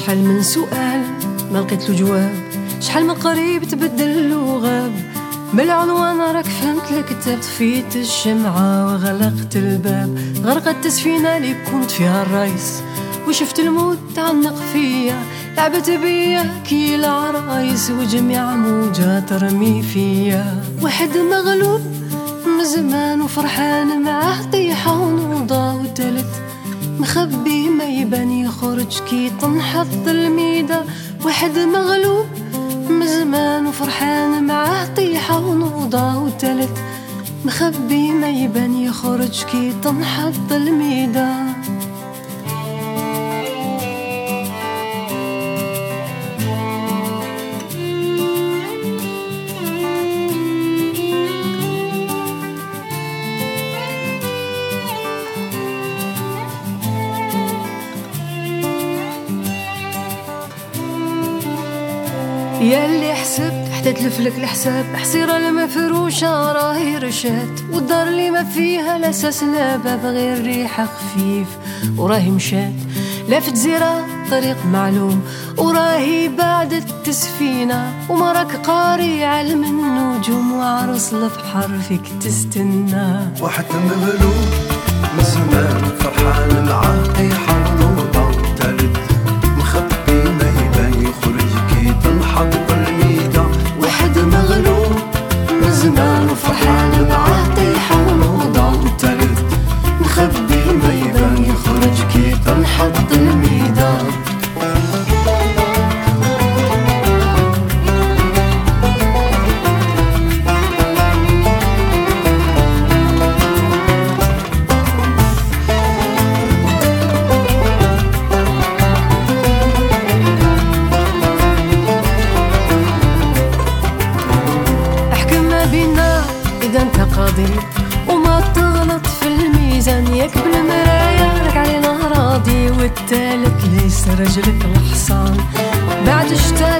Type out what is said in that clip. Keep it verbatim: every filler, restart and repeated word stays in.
شحال من سؤال ما لقيت له جواب، شحال من قريب تبدل وغاب. بالعنوان راك فهمت الكتاب، طفيت الشمعة وغلقت الباب. غرقت السفينة اللي كنت فيها الرايس، وشفت الموت تعلق فيا. لعبت بيا كي العرايس وجميع موجات ترمي فيا. واحد مغلوب من زمان وفرحان معاه طيحة ونوضة، وتالت مخبي ما يبان يخرج كي تنحط الميدة. واحد مغلوب من زمان وفرحان معاه طيحة ونوضة، وتالت مخبي ما يبان يخرج كي تنحط الميدة. يا اللي حسبت حتى تلفلك الحساب، حصيرة المفروشة راهي رشات، والدار اللي ما فيها الأساس لا باب غير ريحة خفيف وراهي مشات. لا في جزيرة طريق معلوم وراهي بعد التسفينة، وما راك قاري علم النجوم وعرس البحر فيك تستنى. واحد مغلوب من زمان فرحان معاه طيحة ونوضة، تالت مخبي ما يبان يخرج كي تنحط الميدة. واحد مغلوب من زمان وفرحان معاه طيحة ونوضة، والتالت مخبي ما يبان يخرج كي تنحط الميدة. إذا انت قاضي وما تغلط في الميزان، ياك بالمرايا راك علينا راضي، والتالت ليس رجلك الحصان. بعد شتا